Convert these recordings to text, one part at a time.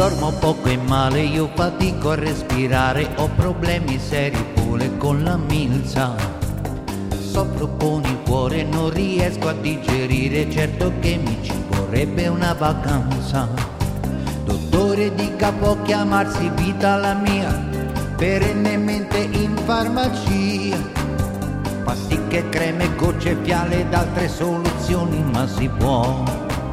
dormo poco e male, io fatico a respirare, ho problemi seri pure con la milza. Soffro con il cuore, non riesco a digerire, certo che mi ci vorrebbe una vacanza. Dottore dica può chiamarsi vita la mia, perennemente in farmacia. Pasticche, creme, gocce, fiale ed altre soluzioni, ma si può.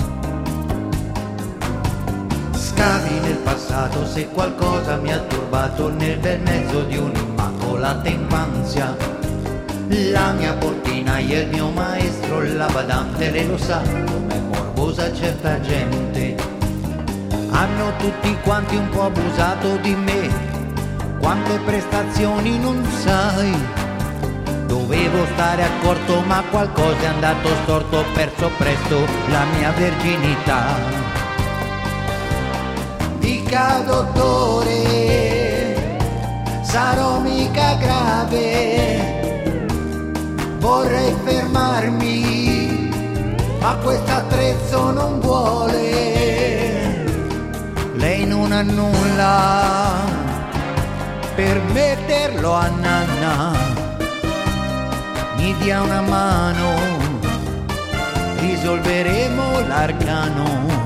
Scavi nel passato se qualcosa mi ha turbato nel bel mezzo di un'immacolata infanzia. La mia portinaia e il mio maestro, la badante, lei lo sa com'è morbosa certa gente. Hanno tutti quanti un po' abusato di me, quante prestazioni non sai. Dovevo stare accorto ma qualcosa è andato storto, ho perso presto la mia verginità. Dica dottore, sarò mica grave, vorrei fermarmi, ma questo attrezzo non vuole. Lei non ha nulla per metterlo a nanna, mi dia una mano, risolveremo l'arcano.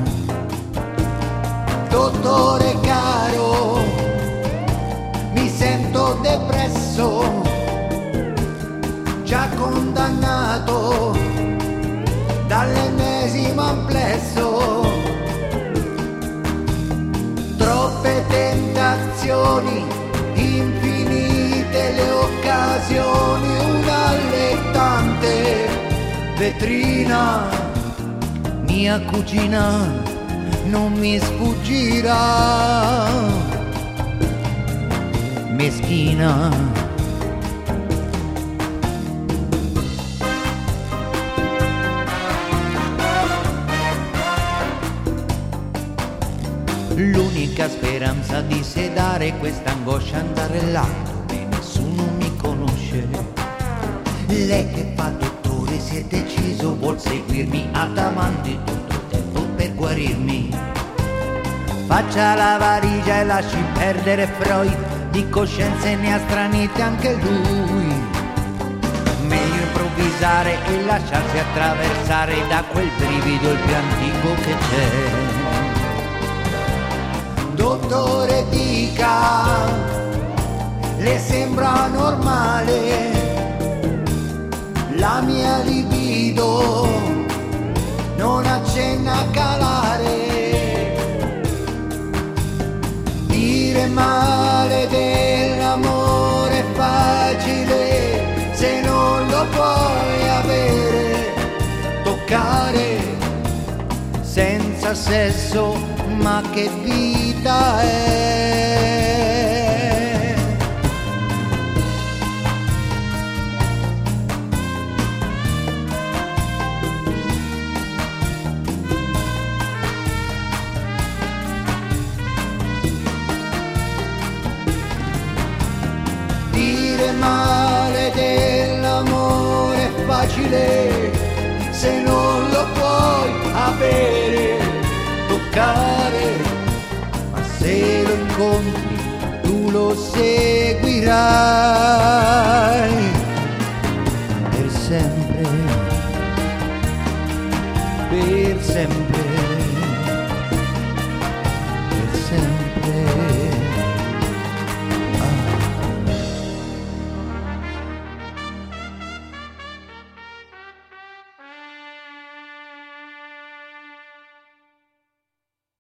Dottore caro, mi sento depresso, già condannato dall'ennesimo amplesso. Troppe tentazioni, infinite le occasioni, una allettante vetrina, mia cugina non mi sfuggirà, meschina. L'unica speranza di sedare questa angoscia, andare là dove nessuno mi conosce. Lei che fa dottore si è deciso, vuol seguirmi ad avanti tutto il tempo per guarirmi. Faccia la valigia e lasci perdere Freud, di coscienze ne ha stranite anche lui. Meglio improvvisare e lasciarsi attraversare da quel brivido il più antico che c'è. Dottore dica, le sembra normale la mia libido, non accenna a calare. Dire male dell'amore è facile se non lo puoi avere, toccare senza sesso, ma che vita è? Dire male dell'amore è facile se non lo puoi avere, toccare, ma se lo incontri tu lo seguirai.